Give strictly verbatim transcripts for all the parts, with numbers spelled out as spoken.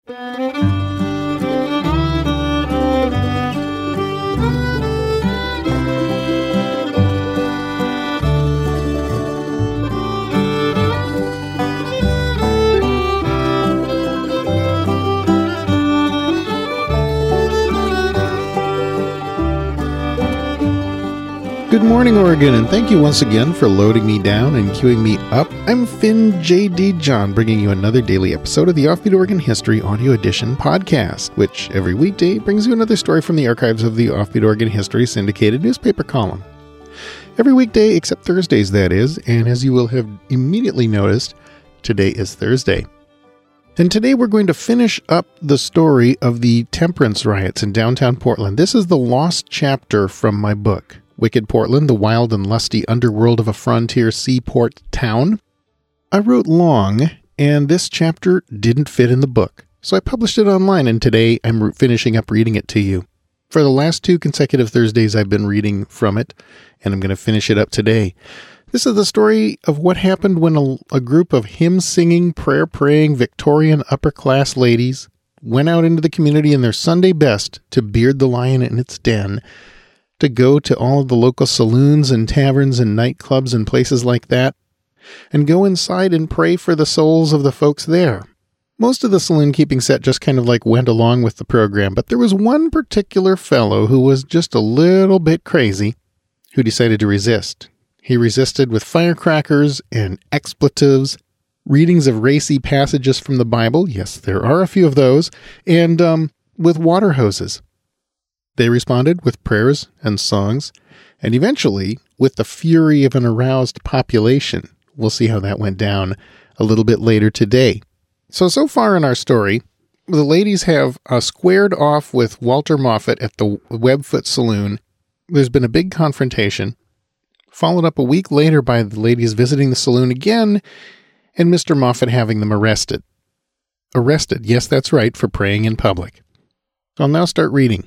Good morning, Oregon, and thank you once again for loading me down and queuing me up. I'm Finn J D. John, bringing you another daily episode of the Offbeat Oregon History Audio Edition podcast, which every weekday brings you another story from the archives of the Offbeat Oregon History syndicated newspaper column. Every weekday except Thursdays, that is, and as you will have immediately noticed, today is Thursday. And today we're going to finish up the story of the temperance riots in downtown Portland. This is the lost chapter from my book, Wicked Portland, the wild and lusty underworld of a frontier seaport town. I wrote long, and this chapter didn't fit in the book, so I published it online, and today I'm re- finishing up reading it to you. For the last two consecutive Thursdays, I've been reading from it, and I'm going to finish it up today. This is the story of what happened when a, a group of hymn-singing, prayer-praying, Victorian upper-class ladies went out into the community in their Sunday best to beard the lion in its den, to go to all of the local saloons and taverns and nightclubs and places like that, and go inside and pray for the souls of the folks there. Most of the saloon-keeping set just kind of like went along with the program, but there was one particular fellow who was just a little bit crazy who decided to resist. He resisted with firecrackers and expletives, readings of racy passages from the Bible, yes, there are a few of those, and um, with water hoses. They responded with prayers and songs, and eventually with the fury of an aroused population. We'll see how that went down a little bit later today. So, so far in our story, the ladies have uh, squared off with Walter Moffat at the Webfoot Saloon. There's been a big confrontation, followed up a week later by the ladies visiting the saloon again, and Mister Moffat having them arrested. Arrested, yes, that's right, for praying in public. So I'll now start reading.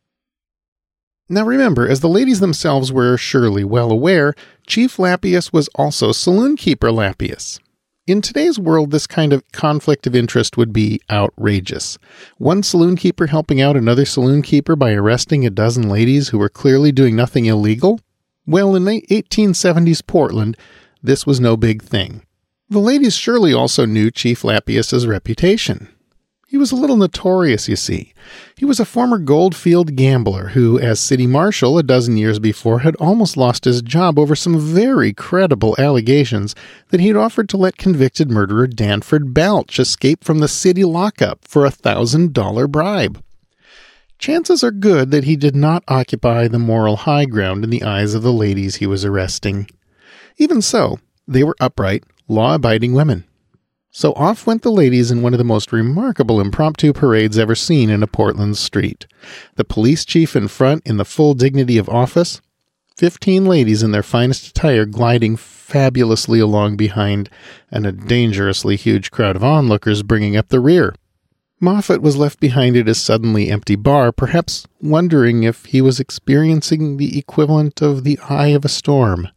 Now remember, as the ladies themselves were surely well aware, Chief Lappius was also saloon-keeper Lappius. In today's world, this kind of conflict of interest would be outrageous. One saloon-keeper helping out another saloon-keeper by arresting a dozen ladies who were clearly doing nothing illegal? Well, in eighteen seventies Portland, this was no big thing. The ladies surely also knew Chief Lappius's reputation. He was a little notorious, you see. He was a former Goldfield gambler who, as city marshal a dozen years before, had almost lost his job over some very credible allegations that he'd offered to let convicted murderer Danford Belch escape from the city lockup for a one thousand dollars bribe. Chances are good that he did not occupy the moral high ground in the eyes of the ladies he was arresting. Even so, they were upright, law-abiding women. So off went the ladies in one of the most remarkable impromptu parades ever seen in a Portland street. The police chief in front in the full dignity of office, fifteen ladies in their finest attire gliding fabulously along behind, and a dangerously huge crowd of onlookers bringing up the rear. Moffat was left behind at his suddenly empty bar, perhaps wondering if he was experiencing the equivalent of the eye of a storm.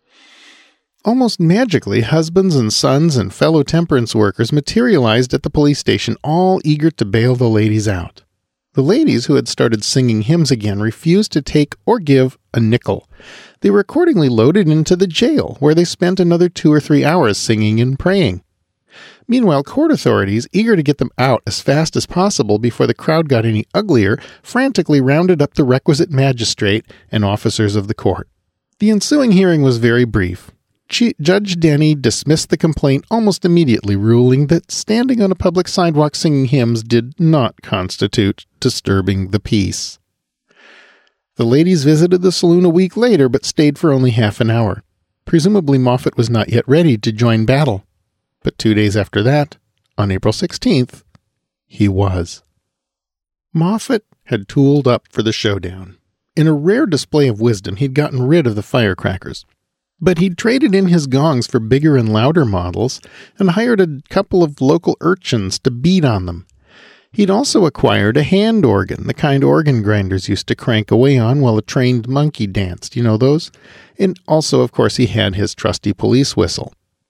Almost magically, husbands and sons and fellow temperance workers materialized at the police station, all eager to bail the ladies out. The ladies, who had started singing hymns again, refused to take or give a nickel. They were accordingly loaded into the jail, where they spent another two or three hours singing and praying. Meanwhile, court authorities, eager to get them out as fast as possible before the crowd got any uglier, frantically rounded up the requisite magistrate and officers of the court. The ensuing hearing was very brief. Judge Denny dismissed the complaint almost immediately, ruling that standing on a public sidewalk singing hymns did not constitute disturbing the peace. The ladies visited the saloon a week later, but stayed for only half an hour. Presumably Moffat was not yet ready to join battle. But two days after that, on April sixteenth, he was. Moffat had tooled up for the showdown. In a rare display of wisdom, he'd gotten rid of the firecrackers. But he'd traded in his gongs for bigger and louder models and hired a couple of local urchins to beat on them. He'd also acquired a hand organ, the kind organ grinders used to crank away on while a trained monkey danced. You know those? And also, of course, he had his trusty police whistle.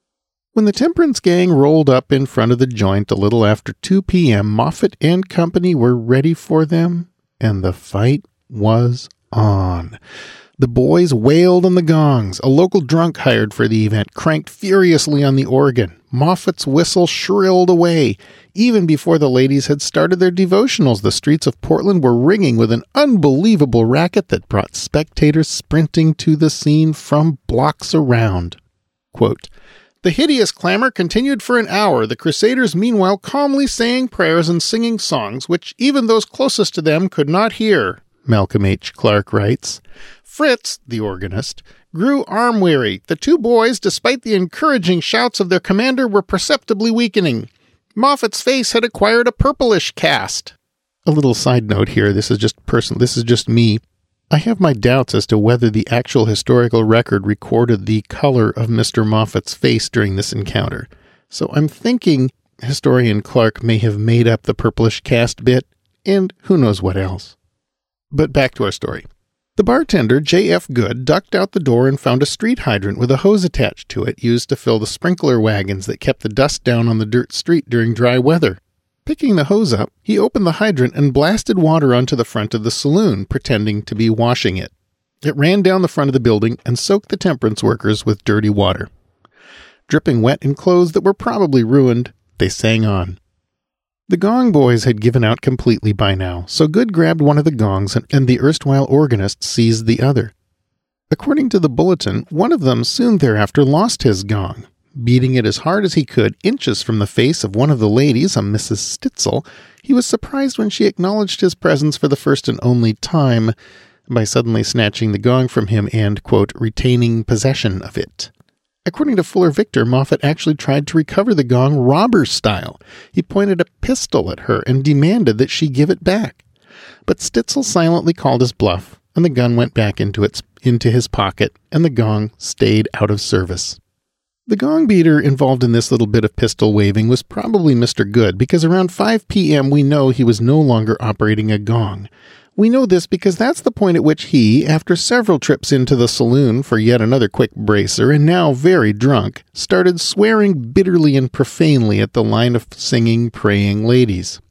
When the Temperance Gang rolled up in front of the joint a little after two p.m., Moffat and company were ready for them, and the fight was on. The boys wailed on the gongs. A local drunk hired for the event cranked furiously on the organ. Moffat's whistle shrilled away. Even before the ladies had started their devotionals, the streets of Portland were ringing with an unbelievable racket that brought spectators sprinting to the scene from blocks around. Quote, "The hideous clamor continued for an hour, the Crusaders meanwhile calmly saying prayers and singing songs, which even those closest to them could not hear," Malcolm H. Clark writes. Fritz, the organist, grew arm-weary. The two boys, despite the encouraging shouts of their commander, were perceptibly weakening. Moffat's face had acquired a purplish cast. A little side note here, this is just person. This is just me. I have my doubts as to whether the actual historical record recorded the color of Mister Moffat's face during this encounter. So I'm thinking historian Clark may have made up the purplish cast bit, and who knows what else. But back to our story. The bartender, J F Good, ducked out the door and found a street hydrant with a hose attached to it used to fill the sprinkler wagons that kept the dust down on the dirt street during dry weather. Picking the hose up, he opened the hydrant and blasted water onto the front of the saloon, pretending to be washing it. It ran down the front of the building and soaked the temperance workers with dirty water. Dripping wet in clothes that were probably ruined, they sang on. The gong boys had given out completely by now, so Good grabbed one of the gongs and, and the erstwhile organist seized the other. According to the bulletin, one of them soon thereafter lost his gong. Beating it as hard as he could, inches from the face of one of the ladies, a Missus Stitzel, he was surprised when she acknowledged his presence for the first and only time by suddenly snatching the gong from him and, quote, retaining possession of it. According to Fuller Victor, Moffat actually tried to recover the gong robber style. He pointed a pistol at her and demanded that she give it back. But Stitzel silently called his bluff, and the gun went back into its into his pocket, and the gong stayed out of service. The gong beater involved in this little bit of pistol waving was probably Mister Good, because around five p.m. we know he was no longer operating a gong. We know this because that's the point at which he, after several trips into the saloon for yet another quick bracer, and now very drunk, started swearing bitterly and profanely at the line of singing, praying ladies.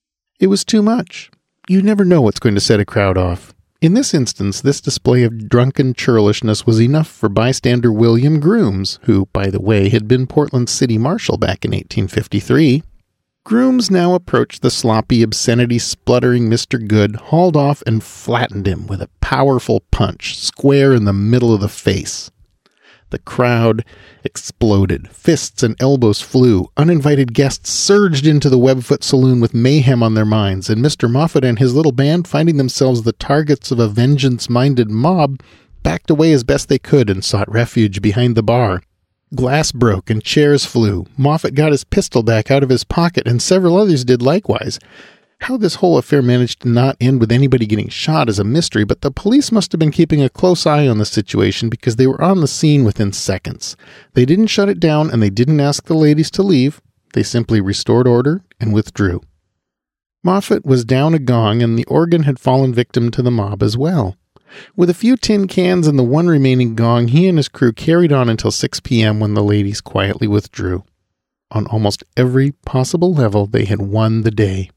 It was too much. You never know what's going to set a crowd off. In this instance, this display of drunken churlishness was enough for bystander William Grooms, who, by the way, had been Portland's city marshal back in eighteen fifty-three. Grooms now approached the sloppy, obscenity-spluttering Mister Good, hauled off and flattened him with a powerful punch, square in the middle of the face. The crowd exploded. Fists and elbows flew. Uninvited guests surged into the Webfoot Saloon with mayhem on their minds, and Mister Moffat and his little band, finding themselves the targets of a vengeance-minded mob, backed away as best they could and sought refuge behind the bar. Glass broke and chairs flew. Moffat got his pistol back out of his pocket, and several others did likewise. How this whole affair managed to not end with anybody getting shot is a mystery, but the police must have been keeping a close eye on the situation because they were on the scene within seconds. They didn't shut it down, and they didn't ask the ladies to leave. They simply restored order and withdrew. Moffat was down a gong, and the organ had fallen victim to the mob as well. With a few tin cans and the one remaining gong, he and his crew carried on until six p.m. when the ladies quietly withdrew. On almost every possible level, they had won the day.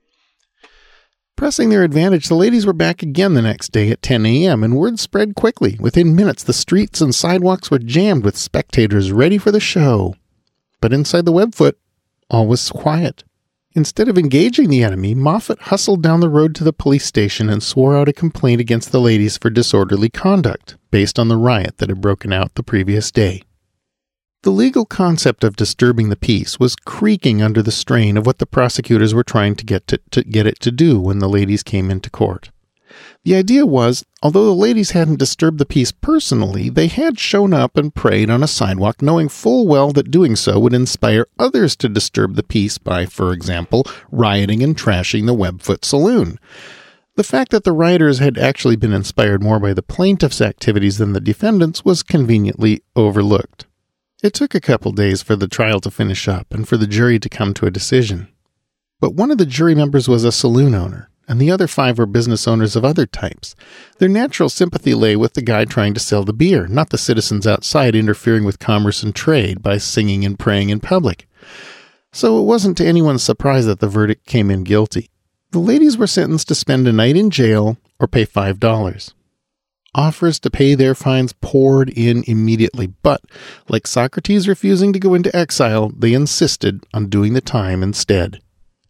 Pressing their advantage, the ladies were back again the next day at ten a.m., and word spread quickly. Within minutes, the streets and sidewalks were jammed with spectators ready for the show. But inside the Webfoot, all was quiet. Instead of engaging the enemy, Moffat hustled down the road to the police station and swore out a complaint against the ladies for disorderly conduct, based on the riot that had broken out the previous day. The legal concept of disturbing the peace was creaking under the strain of what the prosecutors were trying to get to, to get it to do when the ladies came into court. The idea was, although the ladies hadn't disturbed the peace personally, they had shown up and prayed on a sidewalk, knowing full well that doing so would inspire others to disturb the peace by, for example, rioting and trashing the Webfoot Saloon. The fact that the rioters had actually been inspired more by the plaintiff's activities than the defendants was conveniently overlooked. It took a couple days for the trial to finish up and for the jury to come to a decision. But one of the jury members was a saloon owner, and the other five were business owners of other types. Their natural sympathy lay with the guy trying to sell the beer, not the citizens outside interfering with commerce and trade by singing and praying in public. So it wasn't to anyone's surprise that the verdict came in guilty. The ladies were sentenced to spend a night in jail or pay five dollars. Offers to pay their fines poured in immediately, but, like Socrates refusing to go into exile, they insisted on doing the time instead.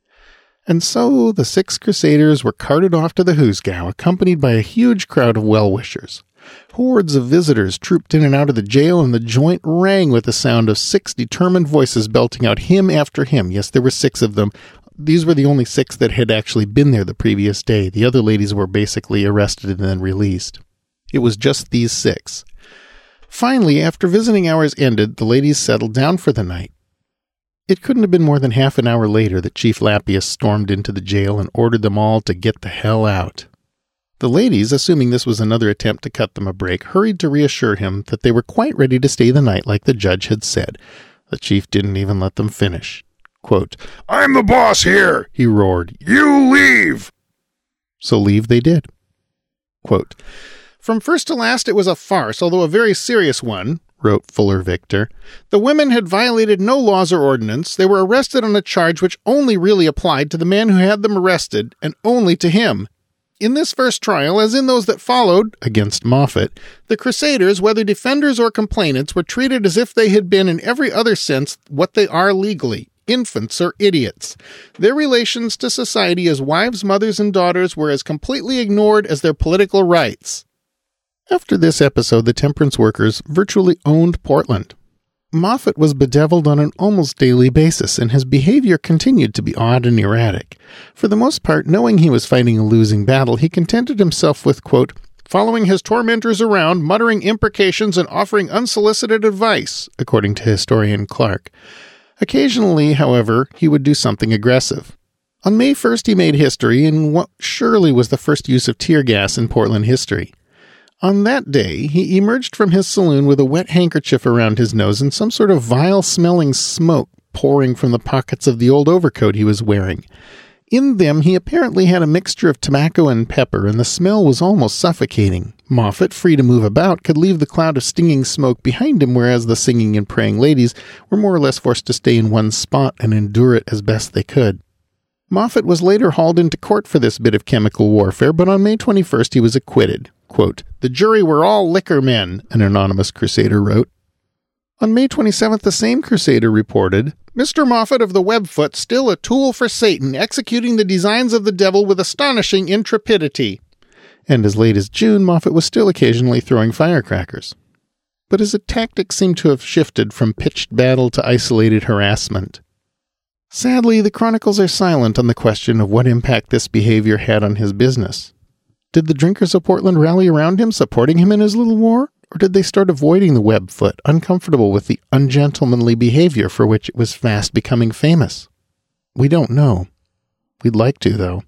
And so the six crusaders were carted off to the Hoosgow, accompanied by a huge crowd of well-wishers. Hordes of visitors trooped in and out of the jail, and the joint rang with the sound of six determined voices belting out hymn after hymn. Yes, there were six of them. These were the only six that had actually been there the previous day. The other ladies were basically arrested and then released. It was just these six. Finally, after visiting hours ended, the ladies settled down for the night. It couldn't have been more than half an hour later that Chief Lappius stormed into the jail and ordered them all to get the hell out. The ladies, assuming this was another attempt to cut them a break, hurried to reassure him that they were quite ready to stay the night like the judge had said. The chief didn't even let them finish. Quote, "I'm the boss here," he roared. "You leave!" So leave they did. Quote, "From first to last it was a farce, although a very serious one," wrote Fuller Victor. "The women had violated no laws or ordinance. They were arrested on a charge which only really applied to the man who had them arrested, and only to him. In this first trial, as in those that followed, against Moffat, the Crusaders, whether defenders or complainants, were treated as if they had been in every other sense what they are legally, infants or idiots. Their relations to society as wives, mothers, and daughters were as completely ignored as their political rights." After this episode, the temperance workers virtually owned Portland. Moffat was bedeviled on an almost daily basis, and his behavior continued to be odd and erratic. For the most part, knowing he was fighting a losing battle, he contented himself with, quote, "following his tormentors around, muttering imprecations and offering unsolicited advice," according to historian Clark. Occasionally, however, he would do something aggressive. On May first, he made history in what surely was the first use of tear gas in Portland history. On that day, he emerged from his saloon with a wet handkerchief around his nose and some sort of vile-smelling smoke pouring from the pockets of the old overcoat he was wearing. In them, he apparently had a mixture of tobacco and pepper, and the smell was almost suffocating. Moffat, free to move about, could leave the cloud of stinging smoke behind him, whereas the singing and praying ladies were more or less forced to stay in one spot and endure it as best they could. Moffat was later hauled into court for this bit of chemical warfare, but on May twenty-first he was acquitted. Quote, "The jury were all liquor men," an anonymous crusader wrote. On May twenty-seventh, the same crusader reported, "Mister Moffat of the Webfoot, still a tool for Satan, executing the designs of the devil with astonishing intrepidity." And as late as June, Moffat was still occasionally throwing firecrackers. But his tactics seem to have shifted from pitched battle to isolated harassment. Sadly, the chronicles are silent on the question of what impact this behavior had on his business. Did the drinkers of Portland rally around him, supporting him in his little war? Or did they start avoiding the Webfoot, uncomfortable with the ungentlemanly behavior for which it was fast becoming famous? We don't know. We'd like to, though.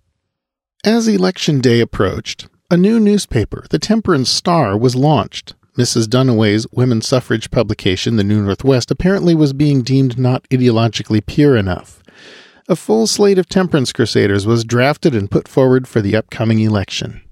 As election day approached, a new newspaper, the Temperance Star, was launched. Missus Dunaway's women's suffrage publication, The New Northwest, apparently was being deemed not ideologically pure enough. A full slate of temperance crusaders was drafted and put forward for the upcoming election.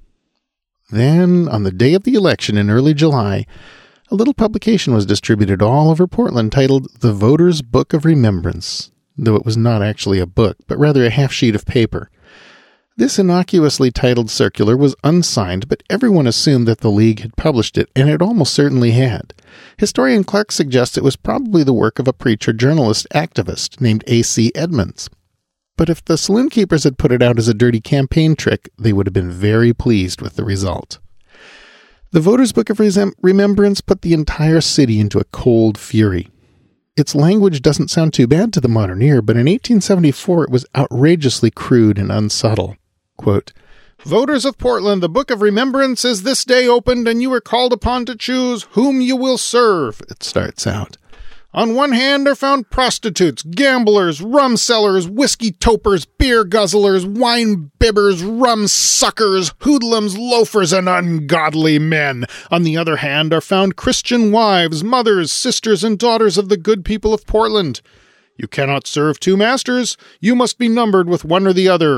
Then, on the day of the election in early July, a little publication was distributed all over Portland titled The Voters' Book of Remembrance, though it was not actually a book, but rather a half-sheet of paper. This innocuously titled circular was unsigned, but everyone assumed that the League had published it, and it almost certainly had. Historian Clark suggests it was probably the work of a preacher journalist activist named A C Edmonds. But if the saloon keepers had put it out as a dirty campaign trick, they would have been very pleased with the result. The Voters' Book of Resem- Remembrance put the entire city into a cold fury. Its language doesn't sound too bad to the modern ear, but in eighteen seventy-four it was outrageously crude and unsubtle. Quote, "Voters of Portland, the Book of Remembrance is this day opened, and you are called upon to choose whom you will serve," it starts out. "On one hand are found prostitutes, gamblers, rum sellers, whiskey topers, beer guzzlers, wine bibbers, rum suckers, hoodlums, loafers, and ungodly men. On the other hand are found Christian wives, mothers, sisters, and daughters of the good people of Portland. You cannot serve two masters. You must be numbered with one or the other.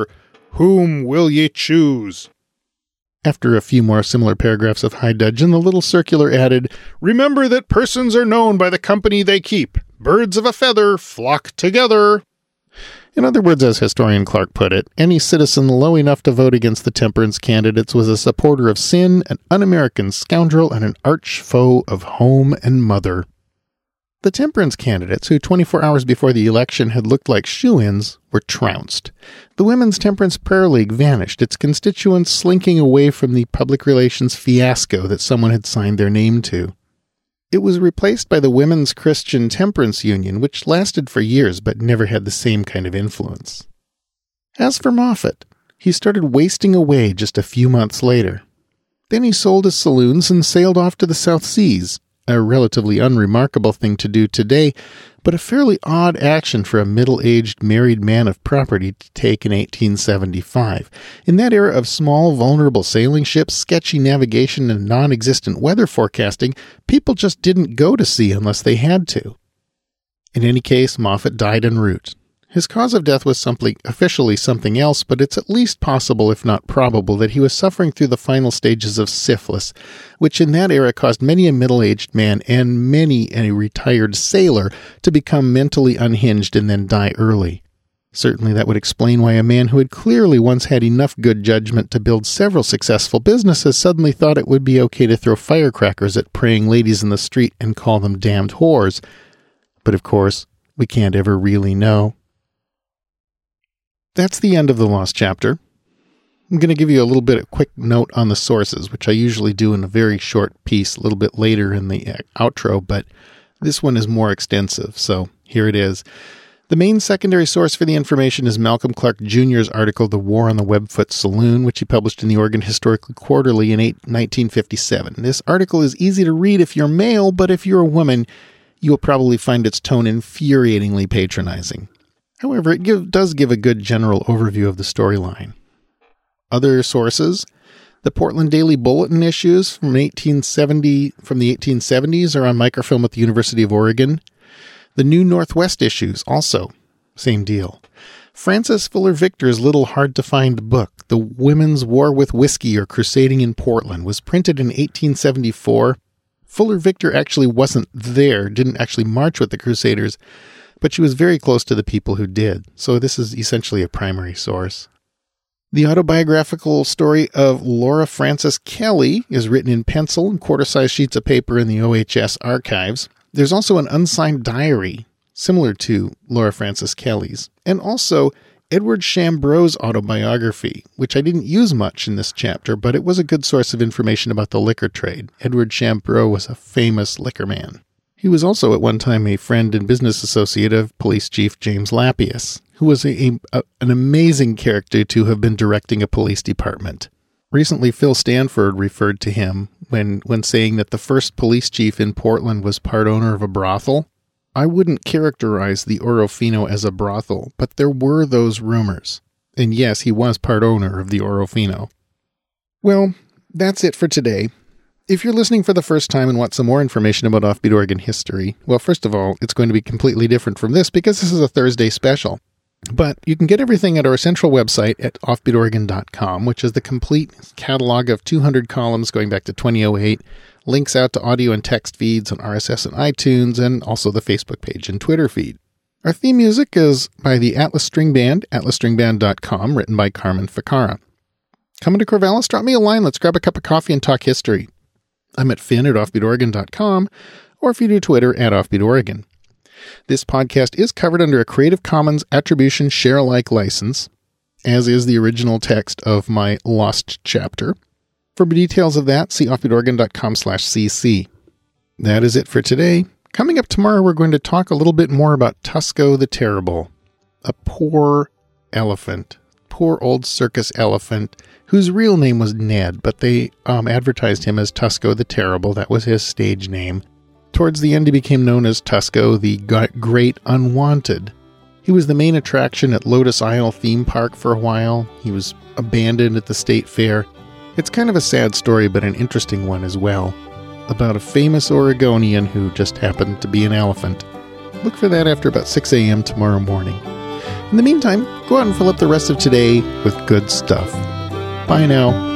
Whom will ye choose? After a few more similar paragraphs of high dudgeon, the little circular added, Remember that persons are known by the company they keep. Birds of a feather flock together. In other words, as historian Clark put it, any citizen low enough to vote against the temperance candidates was a supporter of sin, an un-American scoundrel, and an arch foe of home and mother. The temperance candidates, who twenty-four hours before the election had looked like shoo-ins, were trounced. The Women's Temperance Prayer League vanished, its constituents slinking away from the public relations fiasco that someone had signed their name to. It was replaced by the Women's Christian Temperance Union, which lasted for years but never had the same kind of influence. As for Moffat, he started wasting away just a few months later. Then he sold his saloons and sailed off to the South Seas, a relatively unremarkable thing to do today, but a fairly odd action for a middle-aged married man of property to take in eighteen seventy-five. In that era of small, vulnerable sailing ships, sketchy navigation, and non-existent weather forecasting, people just didn't go to sea unless they had to. In any case, Moffat died en route. His cause of death was something, officially something else, but it's at least possible, if not probable, that he was suffering through the final stages of syphilis, which in that era caused many a middle-aged man and many a retired sailor to become mentally unhinged and then die early. Certainly that would explain why a man who had clearly once had enough good judgment to build several successful businesses suddenly thought it would be okay to throw firecrackers at praying ladies in the street and call them damned whores. But of course, we can't ever really know. That's the end of the Lost Chapter. I'm going to give you a little bit of quick note on the sources, which I usually do in a very short piece a little bit later in the outro, but this one is more extensive, so here it is. The main secondary source for the information is Malcolm Clark Junior's article, The War on the Webfoot Saloon, which he published in the Oregon Historical Quarterly in nineteen fifty-seven. This article is easy to read if you're male, but if you're a woman, you will probably find its tone infuriatingly patronizing. However, it give, does give a good general overview of the storyline. Other sources: the Portland Daily Bulletin issues from eighteen seventy from the eighteen seventies are on microfilm at the University of Oregon. The New Northwest issues, also, same deal. Frances Fuller Victor's little hard-to-find book, The Women's War with Whiskey or Crusading in Portland, was printed in eighteen seventy-four. Fuller Victor actually wasn't there, didn't actually march with the Crusaders, but she was very close to the people who did, so this is essentially a primary source. The autobiographical story of Laura Frances Kelly is written in pencil and quarter-size sheets of paper in the O H S archives. There's also an unsigned diary, similar to Laura Frances Kelly's, and also Edward Shambro's autobiography, which I didn't use much in this chapter, but it was a good source of information about the liquor trade. Edward Shambro was a famous liquor man. He was also at one time a friend and business associate of Police Chief James Lappius, who was a, a, an amazing character to have been directing a police department. Recently, Phil Stanford referred to him when, when saying that the first police chief in Portland was part owner of a brothel. I wouldn't characterize the Orofino as a brothel, but there were those rumors. And yes, he was part owner of the Orofino. Well, that's it for today. If you're listening for the first time and want some more information about Offbeat Oregon history, well, first of all, it's going to be completely different from this because this is a Thursday special. But you can get everything at our central website at offbeat oregon dot com, which is the complete catalog of two hundred columns going back to twenty oh eight, links out to audio and text feeds on R S S and iTunes, and also the Facebook page and Twitter feed. Our theme music is by the Atlas String Band, atlas string band dot com, written by Carmen Ficarra. Coming to Corvallis? Drop me a line. Let's grab a cup of coffee and talk history. I'm at Finn at offbeat oregon dot com, or if you do Twitter, at offbeat oregon. This podcast is covered under a Creative Commons Attribution Share-alike license, as is the original text of my Lost Chapter. For details of that, see offbeat oregon dot com slash c c. That is it for today. Coming up tomorrow, we're going to talk a little bit more about Tusko the Terrible, a poor elephant, poor old circus elephant, whose real name was Ned, but they um, advertised him as Tusko the Terrible. That was his stage name. Towards the end, he became known as Tusko the Great Unwanted. He was the main attraction at Lotus Isle theme park for a while. He was abandoned at the state fair. It's kind of a sad story, but an interesting one as well, about a famous Oregonian who just happened to be an elephant. Look for that after about six a.m. tomorrow morning. In the meantime, go out and fill up the rest of today with good stuff. Bye now.